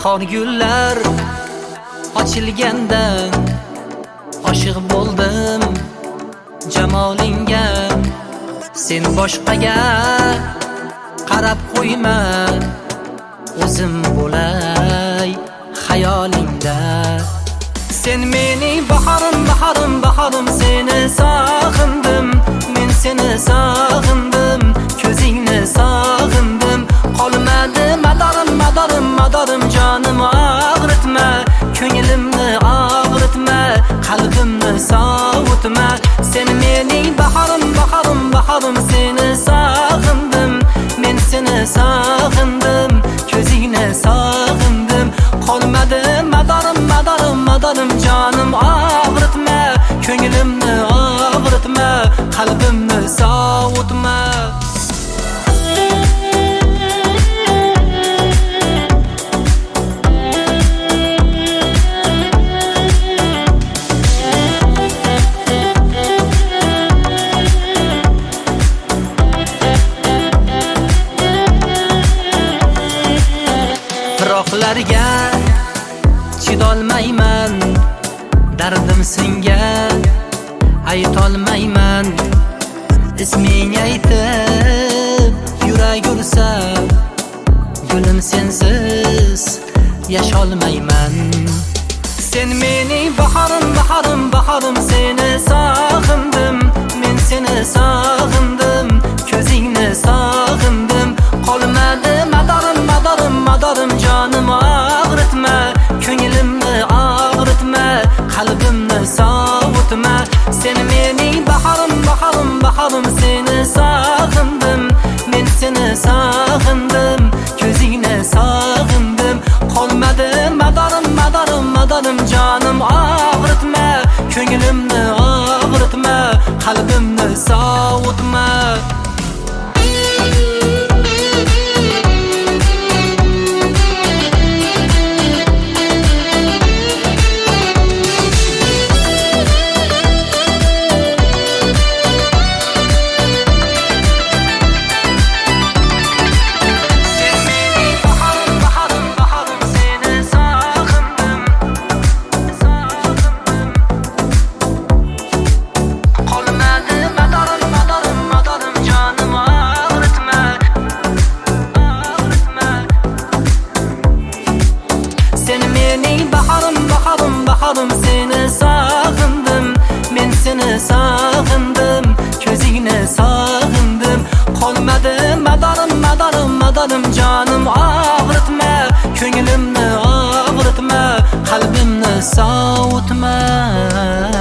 bahor gullar ochilganda oshiq bo'ldim jamolingga. Sen boshqaga qarab qo'yma, o'zim bo'lay xayolingda. Sen mening bahorim, bahorim, bahorim, seni sog'indim, men seni sog'indim, ko'zingni sog'indim. Qolmadi madorim, madorim, madorim, jonim og'ritma, ko'nglimni og'ritma, qalbimni sovutma. Sen mening bahorim, bahorim, bahorim, seni sog'indim, men seni sog'indim, ko'zingni sog'indim. Qolmadi madorim, madorim, madorim, jonim og'ritma, ko'nglimni og'ritma, qalbimni sovutma. Firoqlarga chidolmayman, dardim senga aytolmayman. Isming aytib yurak ursa, gulim sensiz yasholmayman. Sen mening bahorim, bahorim, bahorim, seni sog'indim, men seni sog'indim, ko'zingni sog'indim. Qolmadi madorim, madorim, madorim, jonim og'ritma, ko'nglimni og'ritma, qalbimni sovutma. Sen mening bahorim, bahorim, bahorim, seni sog'indim, men seni sog'indim, ko'zingni sog'indim. Qolmadi madorim, madorim, madorim, jonim og'ritma, ko'nglimni og'ritma, qalbimni sovutma. Bahorim, seni sog'indim, men seni sog'indim, ko'zingni sog'indim. Qolmadi madorim, madorim, madorim, jonim og'ritma, ko'nglimni og'ritma, qalbimni sovutma.